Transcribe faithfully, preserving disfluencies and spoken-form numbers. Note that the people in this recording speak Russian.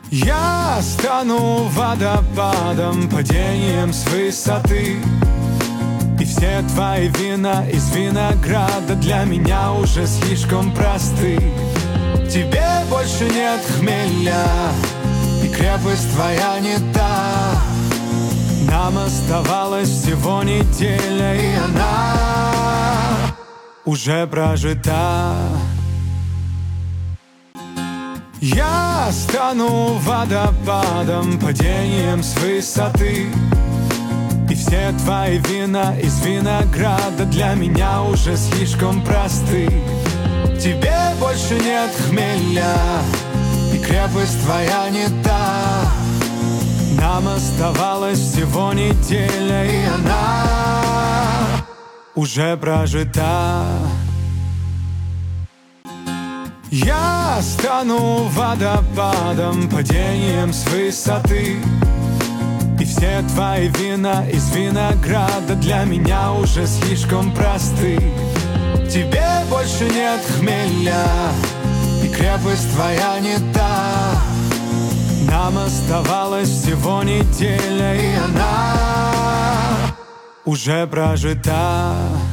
Я стану водопадом, падением с высоты. И все твои вина из винограда для меня уже слишком просты. Тебе больше нет хмеля, и крепость твоя не та. Нам оставалась всего неделя, и она уже прожита. Я стану водопадом, падением с высоты. И все твои вина из винограда для меня уже слишком просты. Тебе больше нет хмеля, и крепость твоя не та. Нам оставалась всего неделя, и она уже прожита. Я стану водопадом, падением с высоты. И все твои вина из винограда для меня уже слишком просты. Тебе больше нет хмеля, и крепость твоя не та. Нам оставалась всего неделя, и она уже прожита.